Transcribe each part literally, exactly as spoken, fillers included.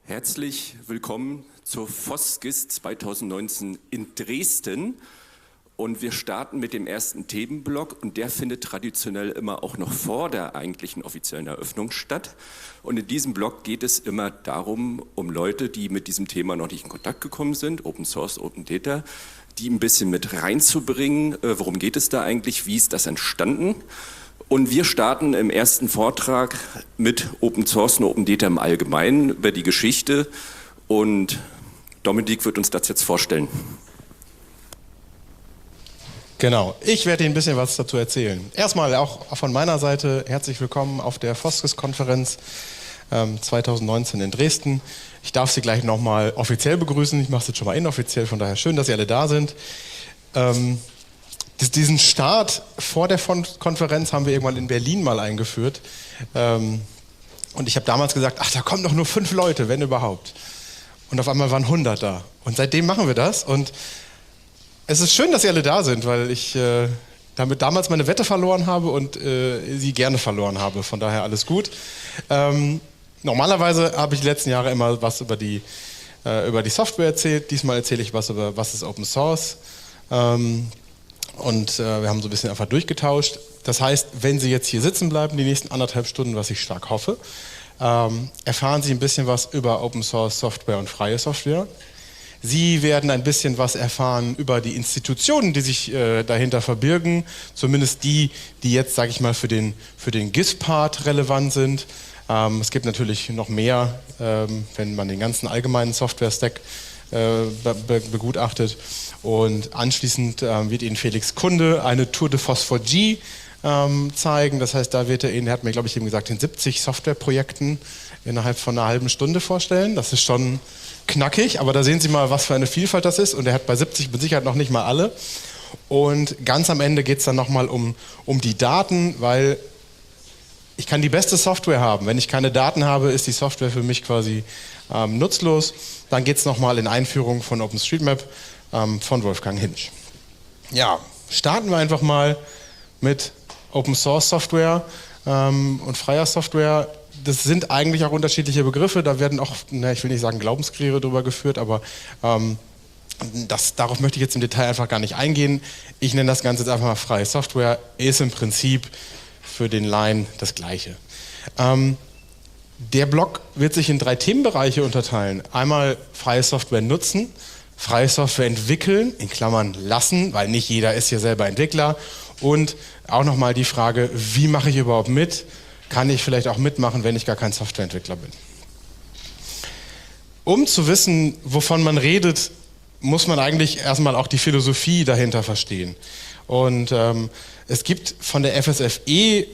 Herzlich willkommen zur FOSGIS zweitausendneunzehn in Dresden. Und wir starten mit dem ersten Themenblock und der findet traditionell immer auch noch vor der eigentlichen offiziellen Eröffnung statt. Und in diesem Block geht es immer darum, um Leute, die mit diesem Thema noch nicht in Kontakt gekommen sind, Open Source, Open Data, die ein bisschen mit reinzubringen. Äh, worum geht es da eigentlich? Wie ist das entstanden? Und wir starten im ersten Vortrag mit Open Source und Open Data im Allgemeinen über die Geschichte. Und Dominik wird uns das jetzt vorstellen. Genau, ich werde Ihnen ein bisschen was dazu erzählen. Erstmal auch von meiner Seite herzlich willkommen auf der FOSGIS-Konferenz ähm, zweitausendneunzehn in Dresden. Ich darf Sie gleich nochmal offiziell begrüßen. Ich mache es jetzt schon mal inoffiziell, von daher schön, dass Sie alle da sind. Ähm, diesen Start vor der Konferenz haben wir irgendwann in Berlin mal eingeführt. Ähm, und ich habe damals gesagt, ach, da kommen doch nur fünf Leute, wenn überhaupt. Und auf einmal waren hundert da. Und seitdem machen wir das. Und es ist schön, dass Sie alle da sind, weil ich äh, damit damals meine Wette verloren habe und äh, sie gerne verloren habe. Von daher alles gut. Ähm, normalerweise habe ich die letzten Jahre immer was über die, äh, über die Software erzählt. Diesmal erzähle ich was über, was ist Open Source. Ähm, und äh, wir haben so ein bisschen einfach durchgetauscht. Das heißt, wenn Sie jetzt hier sitzen bleiben, die nächsten anderthalb Stunden, was ich stark hoffe, ähm, erfahren Sie ein bisschen was über Open Source Software und freie Software. Sie werden ein bisschen was erfahren über die Institutionen, die sich äh, dahinter verbirgen, zumindest die, die jetzt, sage ich mal, für den, für den G I S-Part relevant sind. Ähm, es gibt natürlich noch mehr, ähm, wenn man den ganzen allgemeinen Software-Stack äh, be begutachtet. Und anschließend ähm, wird Ihnen Felix Kunde eine Tour de Phosphor G ähm, zeigen. Das heißt, da wird er Ihnen, er hat mir, glaube ich, eben gesagt, in siebzig Softwareprojekten innerhalb von einer halben Stunde vorstellen. Das ist schon knackig, aber da sehen Sie mal, was für eine Vielfalt das ist. Und er hat bei siebzig mit Sicherheit noch nicht mal alle. Und ganz am Ende geht es dann nochmal um, um die Daten, weil ich kann die beste Software haben. Wenn ich keine Daten habe, ist die Software für mich quasi ähm, nutzlos. Dann geht es nochmal in Einführung von OpenStreetMap ähm, von Wolfgang Hinsch. Ja, starten wir einfach mal mit Open Source Software ähm, und freier Software. Das sind eigentlich auch unterschiedliche Begriffe, da werden auch, na, ich will nicht sagen Glaubenskriege drüber geführt, aber ähm, das, darauf möchte ich jetzt im Detail einfach gar nicht eingehen. Ich nenne das Ganze jetzt einfach mal freie Software, ist im Prinzip für den Laien das Gleiche. Ähm, der Block wird sich in drei Themenbereiche unterteilen. Einmal freie Software nutzen, freie Software entwickeln, in Klammern lassen, weil nicht jeder ist ja selber Entwickler, und auch nochmal die Frage, wie mache ich überhaupt mit? Kann ich vielleicht auch mitmachen, wenn ich gar kein Softwareentwickler bin. Um zu wissen, wovon man redet, muss man eigentlich erstmal auch die Philosophie dahinter verstehen. Und ähm, es gibt von der F S F E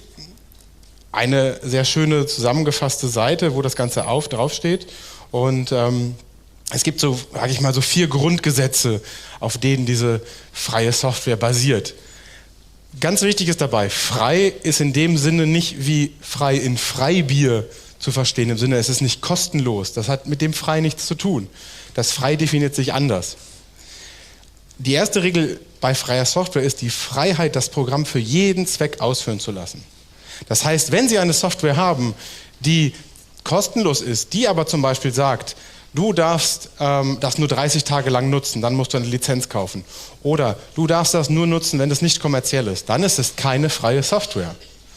eine sehr schöne zusammengefasste Seite, wo das Ganze auf, draufsteht. Und ähm, es gibt so, sage ich mal, so vier Grundgesetze, auf denen diese freie Software basiert. Ganz wichtig ist dabei, frei ist in dem Sinne nicht wie frei in Freibier zu verstehen, im Sinne, es ist nicht kostenlos. Das hat mit dem frei nichts zu tun. Das frei definiert sich anders. Die erste Regel bei freier Software ist die Freiheit, das Programm für jeden Zweck ausführen zu lassen. Das heißt, wenn Sie eine Software haben, die kostenlos ist, die aber zum Beispiel sagt, du darfst ähm, das nur dreißig Tage lang nutzen, dann musst du eine Lizenz kaufen. Oder du darfst das nur nutzen, wenn es nicht kommerziell ist. Dann ist es keine freie Software.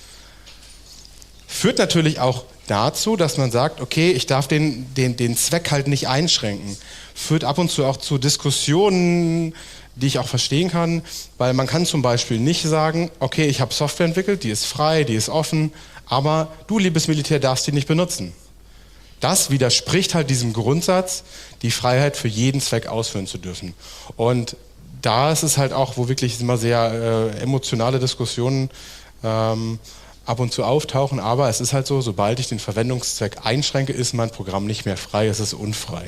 Führt natürlich auch dazu, dass man sagt, okay, ich darf den, den, den Zweck halt nicht einschränken. Führt ab und zu auch zu Diskussionen, die ich auch verstehen kann, weil man kann zum Beispiel nicht sagen, okay, ich habe Software entwickelt, die ist frei, die ist offen, aber du, liebes Militär, darfst die nicht benutzen. Das widerspricht halt diesem Grundsatz, die Freiheit für jeden Zweck ausführen zu dürfen. Und da ist es halt auch, wo wirklich immer sehr äh, emotionale Diskussionen ähm, ab und zu auftauchen, aber es ist halt so, sobald ich den Verwendungszweck einschränke, ist mein Programm nicht mehr frei, es ist unfrei.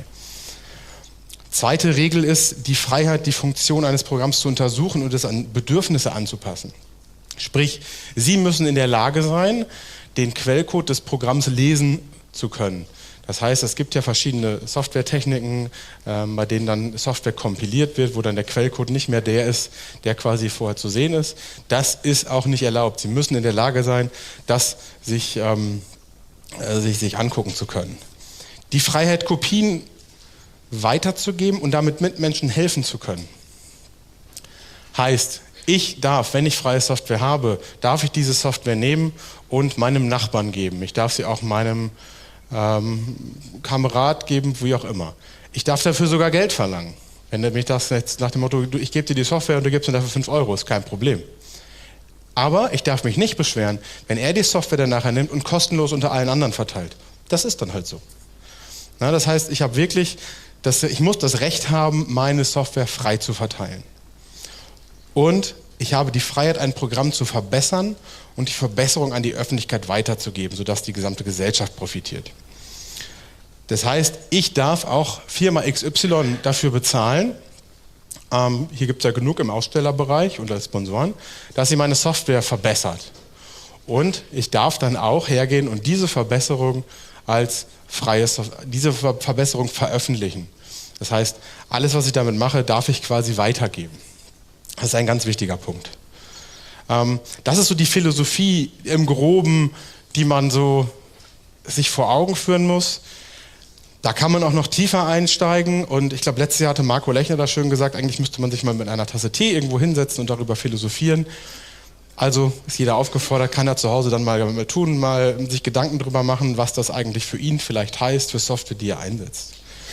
Zweite Regel ist die Freiheit, die Funktion eines Programms zu untersuchen und es an Bedürfnisse anzupassen. Sprich, Sie müssen in der Lage sein, den Quellcode des Programms lesen zu können. Das heißt, es gibt ja verschiedene Softwaretechniken, ähm, bei denen dann Software kompiliert wird, wo dann der Quellcode nicht mehr der ist, der quasi vorher zu sehen ist. Das ist auch nicht erlaubt. Sie müssen in der Lage sein, das sich, ähm, äh, sich, sich angucken zu können. die Freiheit, Kopien weiterzugeben und damit Mitmenschen helfen zu können. Heißt, ich darf, wenn ich freie Software habe, darf ich diese Software nehmen und meinem Nachbarn geben. Ich darf sie auch meinem ähm, Kamerad geben, wie auch immer. Ich darf dafür sogar Geld verlangen. Wenn er mich das jetzt nach dem Motto, ich gebe dir die Software und du gibst mir dafür fünf Euro, ist kein Problem. Aber ich darf mich nicht beschweren, wenn er die Software dann nachher nimmt und kostenlos unter allen anderen verteilt. Das ist dann halt so. Na, das heißt, ich habe wirklich, das, ich muss das Recht haben, meine Software frei zu verteilen. Und ich habe die Freiheit, ein Programm zu verbessern und die Verbesserung an die Öffentlichkeit weiterzugeben, sodass die gesamte Gesellschaft profitiert. Das heißt, ich darf auch Firma X Y dafür bezahlen, ähm, hier gibt es ja genug im Ausstellerbereich und als Sponsoren, dass sie meine Software verbessert. Und ich darf dann auch hergehen und diese Verbesserung als freie Software, diese Ver- Verbesserung veröffentlichen. Das heißt, alles, was ich damit mache, darf ich quasi weitergeben. Das ist ein ganz wichtiger Punkt. Ähm, das ist so die Philosophie im Groben, die man so sich vor Augen führen muss. Da kann man auch noch tiefer einsteigen und ich glaube, letztes Jahr hatte Marco Lechner da schön gesagt, eigentlich müsste man sich mal mit einer Tasse Tee irgendwo hinsetzen und darüber philosophieren. Also ist jeder aufgefordert, kann er zu Hause dann mal, mal tun, mal sich Gedanken darüber machen, was das eigentlich für ihn vielleicht heißt, für Software, die er einsetzt.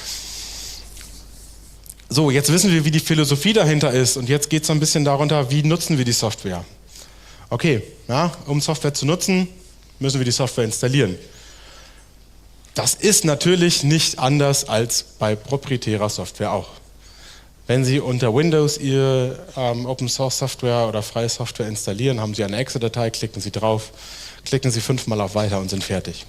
So, jetzt wissen wir, wie die Philosophie dahinter ist und jetzt geht es so ein bisschen darunter, wie nutzen wir die Software. Okay, ja, um Software zu nutzen, müssen wir die Software installieren. Das ist natürlich nicht anders als bei proprietärer Software auch. Wenn Sie unter Windows Ihr ähm, Open Source Software oder freie Software installieren, haben Sie eine Exe-Datei, klicken Sie drauf, klicken Sie fünfmal auf Weiter und sind fertig.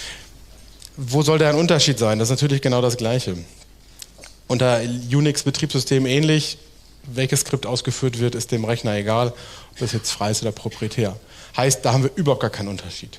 Wo soll da ein Unterschied sein? Das ist natürlich genau das Gleiche. Unter Unix-Betriebssystem ähnlich, welches Skript ausgeführt wird, ist dem Rechner egal, ob das jetzt frei ist oder proprietär. Heißt, da haben wir überhaupt gar keinen Unterschied.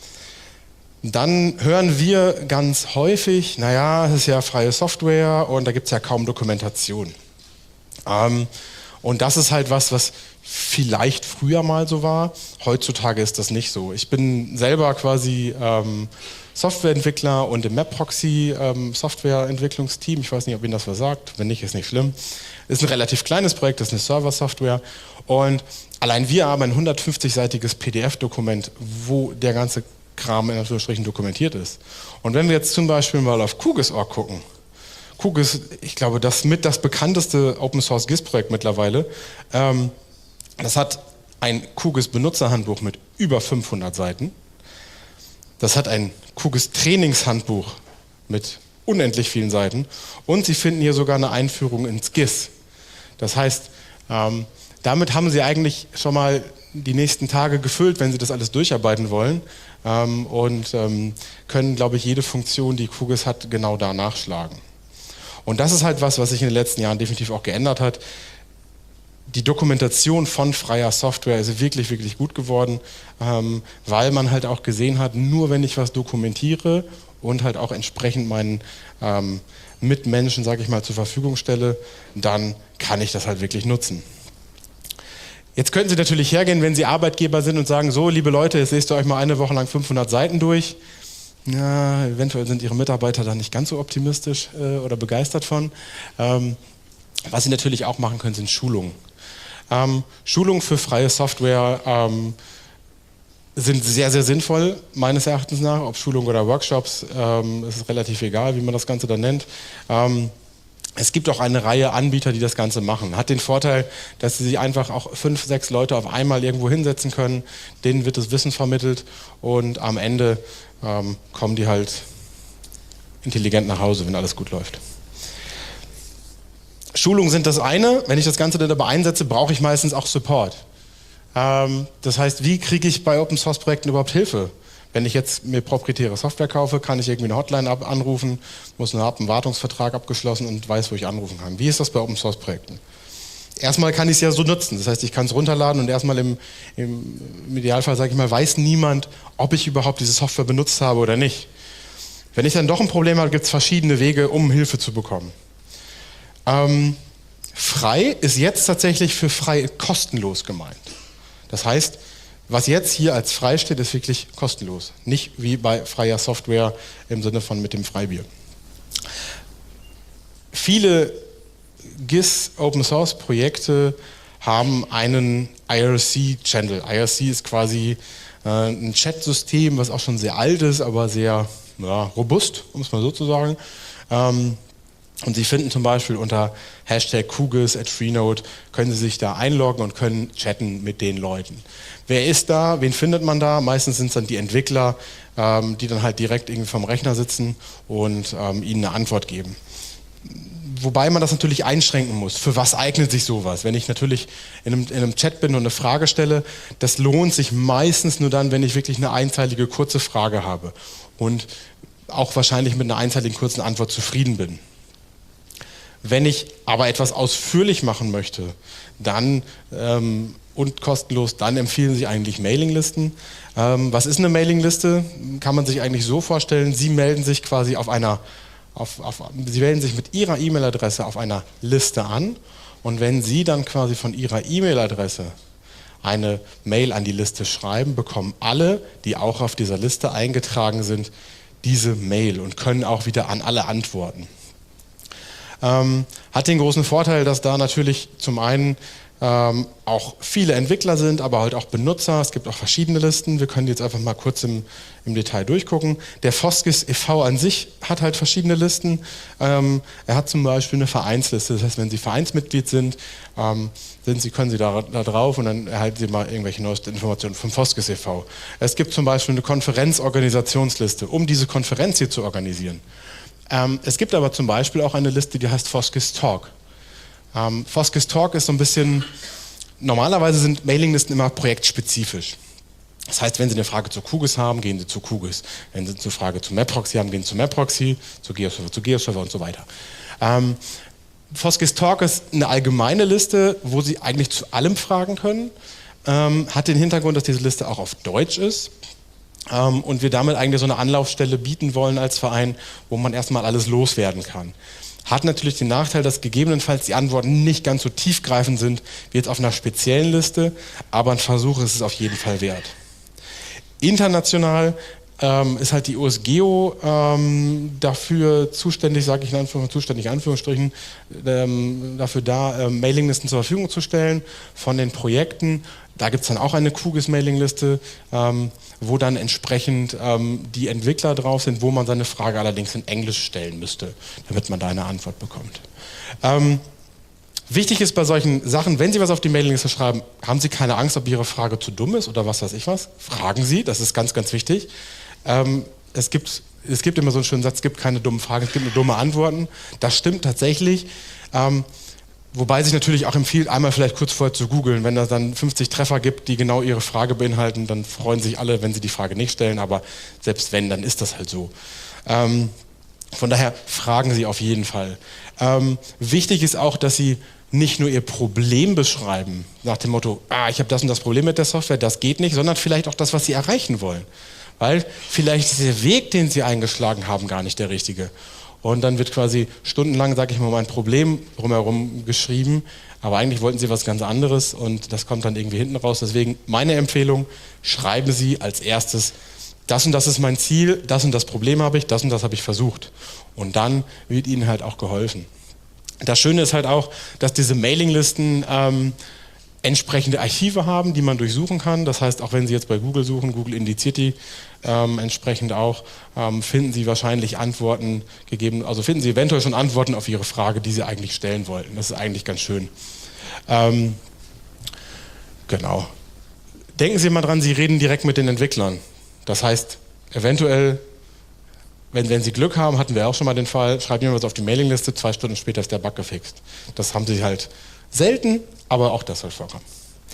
Dann hören wir ganz häufig, naja, es ist ja freie Software und da gibt es ja kaum Dokumentation. Ähm, und das ist halt was, was vielleicht früher mal so war. Heutzutage ist das nicht so. Ich bin selber quasi ähm, Softwareentwickler und im MapProxy ähm, Softwareentwicklungsteam. Ich weiß nicht, ob Ihnen das was sagt. Wenn nicht, ist nicht schlimm. Ist ein relativ kleines Projekt, das ist eine Server-Software. Und allein wir haben ein hundertfünfzig-seitiges P D F-Dokument, wo der ganze Kram in Anführungsstrichen dokumentiert ist. Und wenn wir jetzt zum Beispiel mal auf QGIS Punkt org gucken, QGIS, ich glaube, das mit das bekannteste Open Source G I S-Projekt mittlerweile, ähm, das hat ein QGIS-Benutzerhandbuch mit über fünfhundert Seiten. Das hat ein QGIS-Trainingshandbuch mit unendlich vielen Seiten. Und Sie finden hier sogar eine Einführung ins G I S. Das heißt, ähm, damit haben Sie eigentlich schon mal die nächsten Tage gefüllt, wenn Sie das alles durcharbeiten wollen. Ähm, und ähm, können, glaube ich, jede Funktion, die QGIS hat, genau da nachschlagen. Und das ist halt was, was sich in den letzten Jahren definitiv auch geändert hat. Die Dokumentation von freier Software ist wirklich, wirklich gut geworden, ähm, weil man halt auch gesehen hat, nur wenn ich was dokumentiere und halt auch entsprechend meinen ähm, Mitmenschen, sage ich mal, zur Verfügung stelle, dann kann ich das halt wirklich nutzen. Jetzt könnten Sie natürlich hergehen, wenn Sie Arbeitgeber sind und sagen, so, liebe Leute, jetzt lest ihr euch mal eine Woche lang fünfhundert Seiten durch. Ja, eventuell sind Ihre Mitarbeiter da nicht ganz so optimistisch äh, oder begeistert von. Ähm, was Sie natürlich auch machen können, sind Schulungen. Ähm, Schulungen für freie Software ähm, sind sehr, sehr sinnvoll, meines Erachtens nach. Ob Schulungen oder Workshops, ähm, ist relativ egal, wie man das Ganze dann nennt. Ähm, Es gibt auch eine Reihe Anbieter, die das Ganze machen. Hat den Vorteil, dass sie sich einfach auch fünf, sechs Leute auf einmal irgendwo hinsetzen können. Denen wird das Wissen vermittelt und am Ende ähm, kommen die halt intelligent nach Hause, wenn alles gut läuft. Schulungen sind das eine. Wenn ich das Ganze dann aber einsetze, brauche ich meistens auch Support. Ähm, das heißt, wie kriege ich bei Open-Source-Projekten überhaupt Hilfe? Wenn ich jetzt mir proprietäre Software kaufe, kann ich irgendwie eine Hotline ab anrufen, muss einen, einen Wartungsvertrag abgeschlossen und weiß, wo ich anrufen kann. Wie ist das bei Open-Source-Projekten? Erstmal kann ich es ja so nutzen, das heißt, ich kann es runterladen und erstmal im, im, im Idealfall, sage ich mal, weiß niemand, ob ich überhaupt diese Software benutzt habe oder nicht. Wenn ich dann doch ein Problem habe, gibt es verschiedene Wege, um Hilfe zu bekommen. Ähm, frei ist jetzt tatsächlich für frei kostenlos gemeint. Das heißt, was jetzt hier als frei steht, ist wirklich kostenlos. Nicht wie bei freier Software im Sinne von mit dem Freibier. viele G I S Open Source Projekte haben einen I R C-Channel. I R C ist quasi äh, ein Chat-System, was auch schon sehr alt ist, aber sehr ja, robust, um es mal so zu sagen. Ähm, und Sie finden zum Beispiel unter Hashtag Q G I S at Freenode, können Sie sich da einloggen und können chatten mit den Leuten. Wer ist da? Wen findet man da? Meistens sind es dann die Entwickler, ähm, die dann halt direkt irgendwie vom Rechner sitzen und ähm, Ihnen eine Antwort geben. Wobei man das natürlich einschränken muss. Für was eignet sich sowas? Wenn ich natürlich in einem, in einem Chat bin und eine Frage stelle, das lohnt sich meistens nur dann, wenn ich wirklich eine einzeilige kurze Frage habe und auch wahrscheinlich mit einer einzeiligen kurzen Antwort zufrieden bin. Wenn ich aber etwas ausführlich machen möchte, dann ähm, und kostenlos, dann empfehlen sich eigentlich Mailinglisten. Ähm, was ist eine Mailingliste? Kann man sich eigentlich so vorstellen, Sie melden sich quasi auf einer Auf, auf, Sie melden sich mit Ihrer E-Mail-Adresse auf einer Liste an und wenn Sie dann quasi von Ihrer E-Mail-Adresse eine Mail an die Liste schreiben, bekommen alle, die auch auf dieser Liste eingetragen sind, diese Mail und können auch wieder an alle antworten. Ähm, hat den großen Vorteil, dass da natürlich zum einen ähm, auch viele Entwickler sind, aber halt auch Benutzer. Es gibt auch verschiedene Listen. Wir können die jetzt einfach mal kurz im, im Detail durchgucken. Der Foskis e V an sich hat halt verschiedene Listen. Ähm, er hat zum Beispiel eine Vereinsliste. Das heißt, wenn Sie Vereinsmitglied sind, ähm, sind Sie, können Sie da, da drauf und dann erhalten Sie mal irgendwelche neuesten Informationen vom Foskis e V. Es gibt zum Beispiel eine Konferenzorganisationsliste, um diese Konferenz hier zu organisieren. Ähm, es gibt aber zum Beispiel auch eine Liste, die heißt Foskis Talk. Ähm, Foskis Talk ist so ein bisschen, normalerweise sind Mailinglisten immer projektspezifisch. Das heißt, wenn Sie eine Frage zu Q G I S haben, gehen Sie zu Q G I S. Wenn Sie eine Frage zu MapProxy haben, gehen Sie zu MapProxy, zu GeoServer, zu GeoServer und so weiter. Ähm, Foskis Talk ist eine allgemeine Liste, wo Sie eigentlich zu allem fragen können. Ähm, hat den Hintergrund, dass diese Liste auch auf Deutsch ist. Ähm, und wir damit eigentlich so eine Anlaufstelle bieten wollen als Verein, wo man erstmal alles loswerden kann. Hat natürlich den Nachteil, dass gegebenenfalls die Antworten nicht ganz so tiefgreifend sind wie jetzt auf einer speziellen Liste, aber ein Versuch ist es auf jeden Fall wert. International ähm, ist halt die U S Geo ähm, dafür zuständig, sage ich in Anführungsstrichen, zuständig in Anführungsstrichen, ähm, dafür da, ähm, Mailinglisten zur Verfügung zu stellen von den Projekten. Da gibt es dann auch eine Q G I S-Mailingliste, ähm, wo dann entsprechend ähm, die Entwickler drauf sind, wo man seine Frage allerdings in Englisch stellen müsste, damit man da eine Antwort bekommt. Ähm, wichtig ist bei solchen Sachen, wenn Sie was auf die Mailingliste schreiben, haben Sie keine Angst, ob Ihre Frage zu dumm ist oder was weiß ich was. Fragen Sie, das ist ganz, ganz wichtig. Ähm, es gibt, es gibt immer so einen schönen Satz, es gibt keine dummen Fragen, es gibt nur dumme Antworten. Das stimmt tatsächlich. Ähm, Wobei sich natürlich auch empfiehlt, einmal vielleicht kurz vorher zu googeln. Wenn es dann fünfzig Treffer gibt, die genau Ihre Frage beinhalten, dann freuen sich alle, wenn Sie die Frage nicht stellen. Aber selbst wenn, dann ist das halt so. Ähm, von daher fragen Sie auf jeden Fall. Ähm, wichtig ist auch, dass Sie nicht nur Ihr Problem beschreiben, nach dem Motto, ah, ich habe das und das Problem mit der Software, das geht nicht, sondern vielleicht auch das, was Sie erreichen wollen. Weil vielleicht ist der Weg, den Sie eingeschlagen haben, gar nicht der richtige. Und dann wird quasi stundenlang, sage ich mal, mein Problem drumherum geschrieben, aber eigentlich wollten Sie was ganz anderes und das kommt dann irgendwie hinten raus. Deswegen meine Empfehlung, schreiben Sie als erstes, das und das ist mein Ziel, das und das Problem habe ich, das und das habe ich versucht. Und dann wird Ihnen halt auch geholfen. Das Schöne ist halt auch, dass diese Mailinglisten ähm, entsprechende Archive haben, die man durchsuchen kann. Das heißt, auch wenn Sie jetzt bei Google suchen, Google indiziert die ähm, entsprechend auch, ähm, finden Sie wahrscheinlich Antworten gegeben, also finden Sie eventuell schon Antworten auf Ihre Frage, die Sie eigentlich stellen wollten. Das ist eigentlich ganz schön. Ähm, genau. Denken Sie mal dran, Sie reden direkt mit den Entwicklern. Das heißt, eventuell, wenn, wenn Sie Glück haben, hatten wir auch schon mal den Fall, schreiben jemand was auf die Mailingliste, zwei Stunden später ist der Bug gefixt. Das haben Sie halt selten, aber auch das soll vorkommen.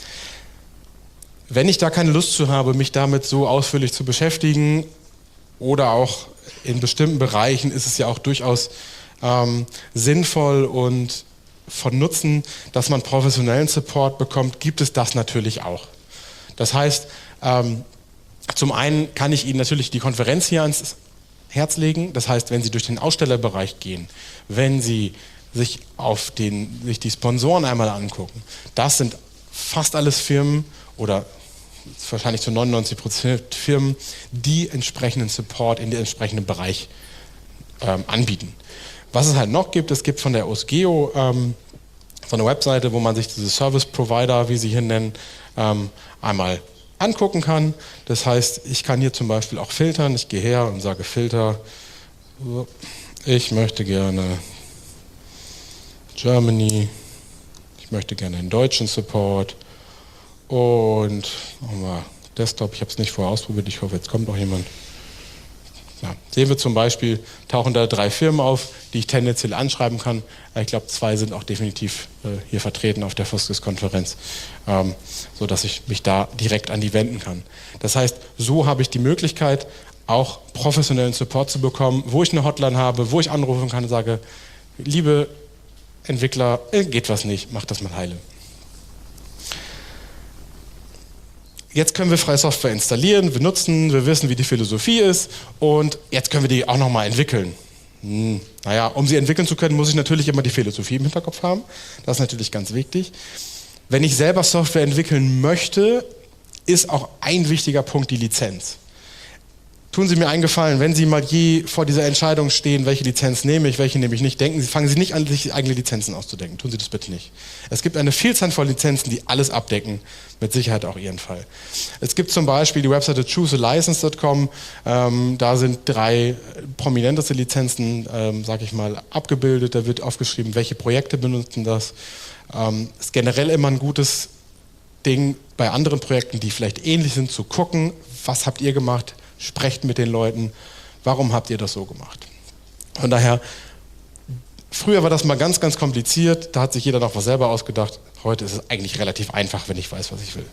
Wenn ich da keine Lust zu habe, mich damit so ausführlich zu beschäftigen oder auch in bestimmten Bereichen ist es ja auch durchaus ähm, sinnvoll und von Nutzen, dass man professionellen Support bekommt, gibt es das natürlich auch. Das heißt, ähm, zum einen kann ich Ihnen natürlich die Konferenz hier ans Herz legen. Das heißt, wenn Sie durch den Ausstellerbereich gehen, wenn Sie sich auf den, sich die Sponsoren einmal angucken, das sind fast alles Firmen oder wahrscheinlich zu neunundneunzig Prozent Firmen, die entsprechenden Support in den entsprechenden Bereich ähm, anbieten. Was es halt noch gibt, es gibt von der OSGeo ähm, so eine Webseite, wo man sich diese Service Provider, wie sie hier nennen, ähm, einmal angucken kann. Das heißt, ich kann hier zum Beispiel auch filtern. Ich gehe her und sage Filter. Ich möchte gerne Germany. Ich möchte gerne den deutschen Support. Und machen wir Desktop. Ich habe es nicht vorher ausprobiert. Ich hoffe, jetzt kommt noch jemand. Ja, sehen wir zum Beispiel, tauchen da drei Firmen auf, die ich tendenziell anschreiben kann. Ich glaube, zwei sind auch definitiv äh, hier vertreten auf der Foskis-Konferenz, ähm, sodass ich mich da direkt an die wenden kann. Das heißt, so habe ich die Möglichkeit, auch professionellen Support zu bekommen, wo ich eine Hotline habe, wo ich anrufen kann und sage, liebe Entwickler, äh, geht was nicht, macht das mal heile. Jetzt können wir freie Software installieren, wir nutzen, wir wissen, wie die Philosophie ist und jetzt können wir die auch nochmal entwickeln. Hm, naja, um sie entwickeln zu können, muss ich natürlich immer die Philosophie im Hinterkopf haben. Das ist natürlich ganz wichtig. Wenn ich selber Software entwickeln möchte, ist auch ein wichtiger Punkt die Lizenz. Tun Sie mir einen Gefallen, wenn Sie mal je vor dieser Entscheidung stehen, welche Lizenz nehme ich, welche nehme ich nicht, denken Sie, fangen Sie nicht an, sich eigene Lizenzen auszudenken. Tun Sie das bitte nicht. Es gibt eine Vielzahl von Lizenzen, die alles abdecken, mit Sicherheit auch Ihren Fall. Es gibt zum Beispiel die Webseite choose a license dot com, ähm, da sind drei prominenteste Lizenzen, ähm, sage ich mal, abgebildet, da wird aufgeschrieben, welche Projekte benutzen das. Ähm, ist generell immer ein gutes Ding, bei anderen Projekten, die vielleicht ähnlich sind, zu gucken, was habt ihr gemacht, sprecht mit den Leuten, warum habt ihr das so gemacht? Von daher, früher war das mal ganz, ganz kompliziert, da hat sich jeder noch was selber ausgedacht. Heute ist es eigentlich relativ einfach, wenn ich weiß, was ich will.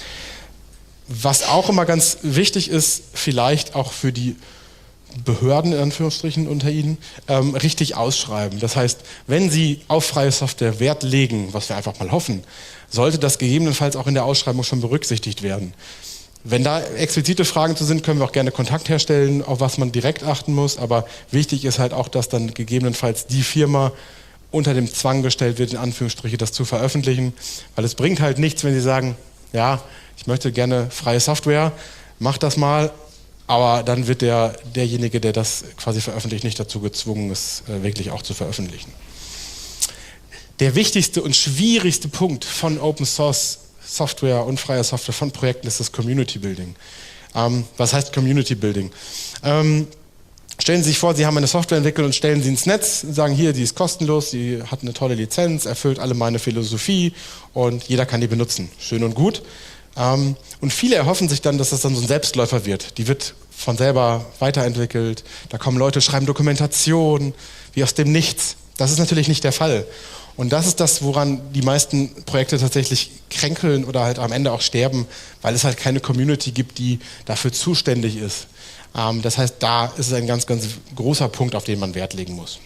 Was auch immer ganz wichtig ist, vielleicht auch für die Behörden in Anführungsstrichen unter Ihnen, ähm, richtig ausschreiben. Das heißt, wenn Sie auf freie Software Wert legen, was wir einfach mal hoffen, sollte das gegebenenfalls auch in der Ausschreibung schon berücksichtigt werden. Wenn da explizite Fragen zu sind, können wir auch gerne Kontakt herstellen, auf was man direkt achten muss. Aber wichtig ist halt auch, dass dann gegebenenfalls die Firma unter dem Zwang gestellt wird, in Anführungsstriche, das zu veröffentlichen. Weil es bringt halt nichts, wenn Sie sagen, ja, ich möchte gerne freie Software, mach das mal. Aber dann wird der, derjenige, der das quasi veröffentlicht, nicht dazu gezwungen, es wirklich auch zu veröffentlichen. Der wichtigste und schwierigste Punkt von Open Source Software und freier Software von Projekten ist das Community Building. Ähm, was heißt Community Building? Ähm, stellen Sie sich vor, Sie haben eine Software entwickelt und stellen sie ins Netz, sagen hier, die ist kostenlos, die hat eine tolle Lizenz, erfüllt alle meine Philosophie und jeder kann die benutzen. Schön und gut. Ähm, und viele erhoffen sich dann, dass das dann so ein Selbstläufer wird. Die wird von selber weiterentwickelt, da kommen Leute, schreiben Dokumentation, wie aus dem Nichts. Das ist natürlich nicht der Fall. Und das ist das, woran die meisten Projekte tatsächlich kränkeln oder halt am Ende auch sterben, weil es halt keine Community gibt, die dafür zuständig ist. Ähm, das heißt, da ist es ein ganz, ganz großer Punkt, auf den man Wert legen muss.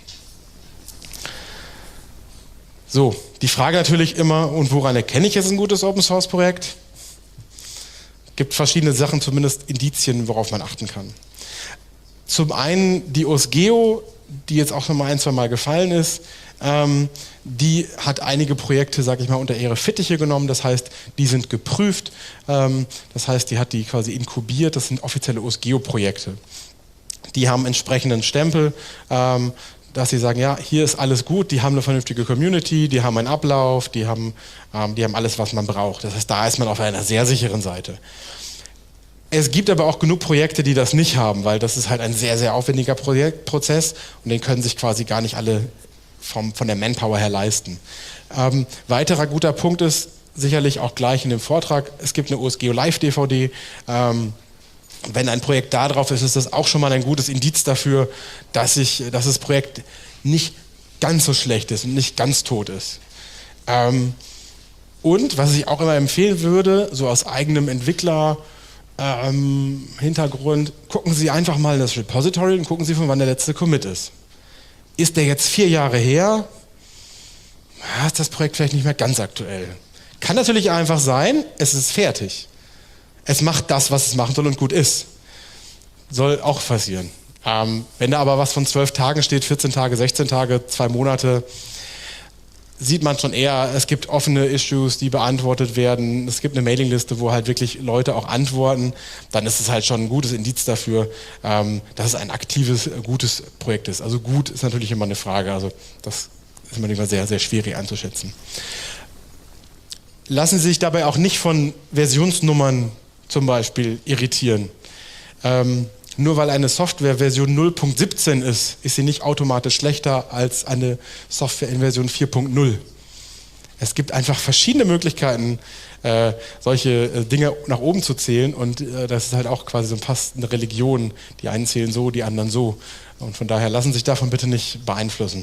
So, die Frage natürlich immer, und woran erkenne ich jetzt ein gutes Open-Source-Projekt? Es gibt verschiedene Sachen, zumindest Indizien, worauf man achten kann. Zum einen die OSGeo, die jetzt auch schon mal ein, zwei Mal gefallen ist, ähm, die hat einige Projekte, sage ich mal, unter ihre Fittiche genommen. Das heißt, die sind geprüft. Ähm, das heißt, die hat die quasi inkubiert. Das sind offizielle OSGeo-Projekte. Die haben entsprechenden Stempel, ähm, dass sie sagen, ja, hier ist alles gut. Die haben eine vernünftige Community, die haben einen Ablauf, die haben, ähm, die haben alles, was man braucht. Das heißt, da ist man auf einer sehr sicheren Seite. Es gibt aber auch genug Projekte, die das nicht haben, weil das ist halt ein sehr, sehr aufwendiger Projekt, Prozess und den können sich quasi gar nicht alle vom, von der Manpower her leisten. Ähm, weiterer guter Punkt ist sicherlich auch gleich in dem Vortrag, es gibt eine OSGeo Live-D V D. Ähm, wenn ein Projekt da drauf ist, ist das auch schon mal ein gutes Indiz dafür, dass, ich, dass das Projekt nicht ganz so schlecht ist und nicht ganz tot ist. Ähm, und was ich auch immer empfehlen würde, so aus eigenem Entwickler Ähm, Hintergrund, gucken Sie einfach mal in das Repository und gucken Sie, von wann der letzte Commit ist. Ist der jetzt vier Jahre her? Ja, ist das Projekt vielleicht nicht mehr ganz aktuell. Kann natürlich einfach sein, es ist fertig. Es macht das, was es machen soll und gut ist. Soll auch passieren. Ähm, wenn da aber was von zwölf Tagen steht, vierzehn Tage, sechzehn Tage, zwei Monate, sieht man schon eher, es gibt offene Issues, die beantwortet werden. Es gibt eine Mailingliste, wo halt wirklich Leute auch antworten. Dann ist es halt schon ein gutes Indiz dafür, ähm, dass es ein aktives, gutes Projekt ist. Also gut ist natürlich immer eine Frage. Also das ist manchmal sehr, sehr schwierig einzuschätzen. Lassen Sie sich dabei auch nicht von Versionsnummern zum Beispiel irritieren. Ähm, Nur weil eine Software Version null Punkt siebzehn ist, ist sie nicht automatisch schlechter als eine Software in Version vier Punkt null. Es gibt einfach verschiedene Möglichkeiten, äh, solche äh, Dinge nach oben zu zählen, und äh, das ist halt auch quasi so fast eine Religion. Die einen zählen so, die anderen so. Und von daher lassen Sie sich davon bitte nicht beeinflussen.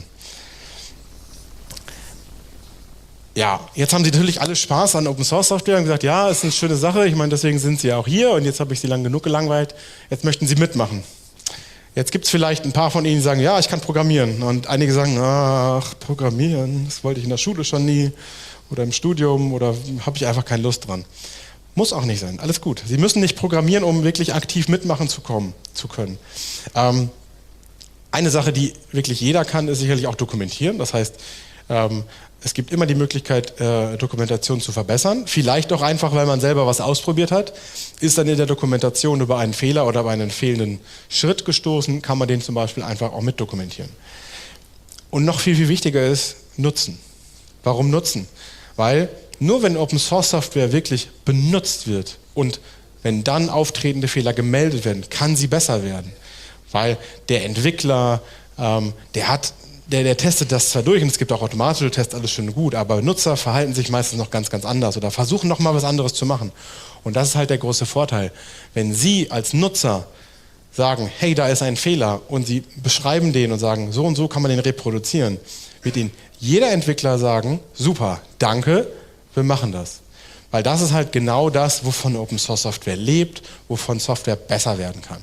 Ja, jetzt haben Sie natürlich alle Spaß an Open Source Software und gesagt, ja, ist eine schöne Sache, ich meine, deswegen sind Sie ja auch hier, und jetzt habe ich Sie lang genug gelangweilt, jetzt möchten Sie mitmachen. Jetzt gibt es vielleicht ein paar von Ihnen, die sagen, ja, ich kann programmieren, und einige sagen, ach, programmieren, das wollte ich in der Schule schon nie oder im Studium, oder habe ich einfach keine Lust dran. Muss auch nicht sein, alles gut. Sie müssen nicht programmieren, um wirklich aktiv mitmachen zu, kommen, zu können. Ähm, eine Sache, die wirklich jeder kann, ist sicherlich auch dokumentieren, das heißt, ähm, es gibt immer die Möglichkeit, äh, Dokumentation zu verbessern. Vielleicht auch einfach, weil man selber was ausprobiert hat. Ist dann in der Dokumentation über einen Fehler oder über einen fehlenden Schritt gestoßen, kann man den zum Beispiel einfach auch mitdokumentieren. Und noch viel, viel wichtiger ist, nutzen. Warum nutzen? Weil nur wenn Open Source Software wirklich benutzt wird und wenn dann auftretende Fehler gemeldet werden, kann sie besser werden. Weil der Entwickler, ähm, der hat Der, der testet das zwar durch, und es gibt auch automatische Tests, alles schön und gut, aber Nutzer verhalten sich meistens noch ganz, ganz anders oder versuchen noch mal was anderes zu machen. Und das ist halt der große Vorteil. Wenn Sie als Nutzer sagen, hey, da ist ein Fehler, und Sie beschreiben den und sagen, so und so kann man den reproduzieren, wird Ihnen jeder Entwickler sagen, super, danke, wir machen das. Weil das ist halt genau das, wovon Open Source Software lebt, wovon Software besser werden kann.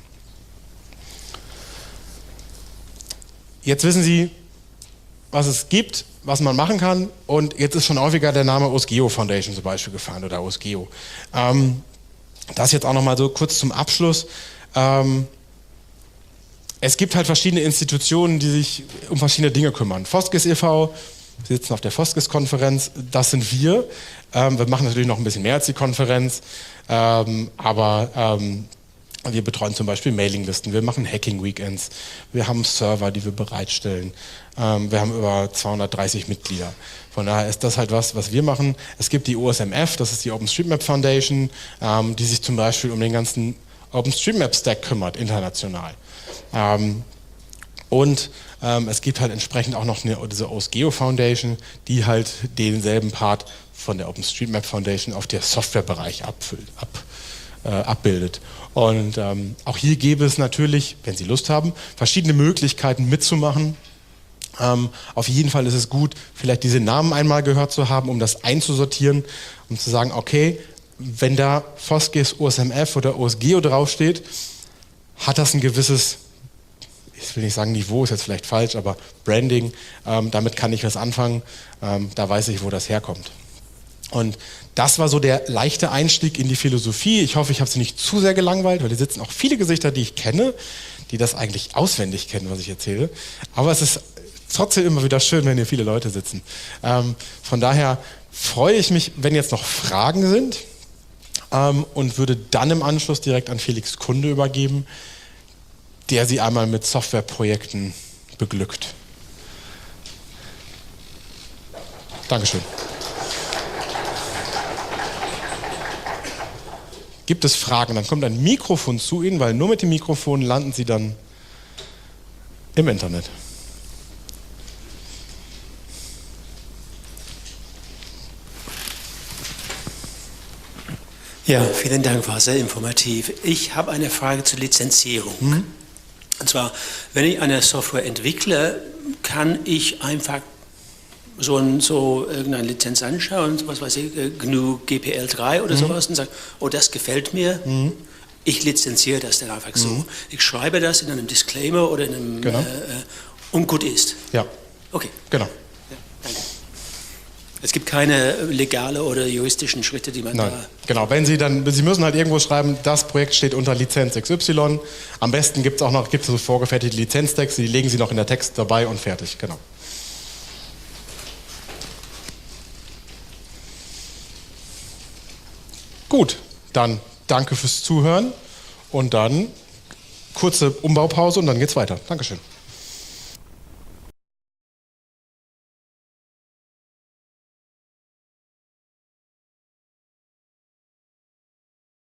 Jetzt wissen Sie, was es gibt, was man machen kann, und jetzt ist schon häufiger der Name OSGeo Foundation zum Beispiel gefallen oder OSGeo. Ähm, das jetzt auch nochmal so kurz zum Abschluss. Ähm, es gibt halt verschiedene Institutionen, die sich um verschiedene Dinge kümmern. Foskis e V, wir sitzen auf der Foskis-Konferenz, das sind wir. Ähm, wir machen natürlich noch ein bisschen mehr als die Konferenz, ähm, aber ähm, wir betreuen zum Beispiel Mailinglisten, wir machen Hacking-Weekends, wir haben Server, die wir bereitstellen, ähm, wir haben über zweihundertdreißig Mitglieder. Von daher ist das halt was, was wir machen. Es gibt die O S M F, das ist die OpenStreetMap Foundation, ähm, die sich zum Beispiel um den ganzen OpenStreetMap-Stack kümmert, international. Ähm, und ähm, es gibt halt entsprechend auch noch eine, diese OSGeo Foundation, die halt denselben Part von der OpenStreetMap Foundation auf der Softwarebereich abfüllt, ab, äh, abbildet. Und ähm, auch hier gäbe es natürlich, wenn Sie Lust haben, verschiedene Möglichkeiten mitzumachen. Ähm, auf jeden Fall ist es gut, vielleicht diese Namen einmal gehört zu haben, um das einzusortieren, um zu sagen, okay, wenn da Foskis, O S M F oder OSGeo draufsteht, hat das ein gewisses, ich will nicht sagen Niveau, ist jetzt vielleicht falsch, aber Branding, ähm, damit kann ich was anfangen, ähm, da weiß ich, wo das herkommt. Und das war so der leichte Einstieg in die Philosophie. Ich hoffe, ich habe Sie nicht zu sehr gelangweilt, weil hier sitzen auch viele Gesichter, die ich kenne, die das eigentlich auswendig kennen, was ich erzähle. Aber es ist trotzdem immer wieder schön, wenn hier viele Leute sitzen. Ähm, von daher freue ich mich, wenn jetzt noch Fragen sind, ähm, und würde dann im Anschluss direkt an Felix Kunde übergeben, der Sie einmal mit Softwareprojekten beglückt. Dankeschön. Gibt es Fragen? Dann kommt ein Mikrofon zu Ihnen, weil nur mit dem Mikrofon landen Sie dann im Internet. Ja, vielen Dank, war sehr informativ. Ich habe eine Frage zur Lizenzierung. Mhm. Und zwar, wenn ich eine Software entwickle, kann ich einfach so, ein, so irgendeine Lizenz anschauen, was weiß ich, G N U G P L drei oder mhm. sowas, und sagen, oh, das gefällt mir, mhm. ich lizenziere das dann einfach so. Mhm. Ich schreibe das in einem Disclaimer oder in einem, genau. äh, und gut ist. Ja. Okay. Genau. Ja, danke. Es gibt keine legale oder juristischen Schritte, die man Nein. da... Genau, wenn Sie dann, Sie müssen halt irgendwo schreiben, das Projekt steht unter Lizenz X Y. Am besten gibt es auch noch, gibt es so vorgefertigte Lizenztexte, die legen Sie noch in der Text dabei und fertig, genau. Gut, dann danke fürs Zuhören und dann kurze Umbaupause und dann geht's weiter. Dankeschön.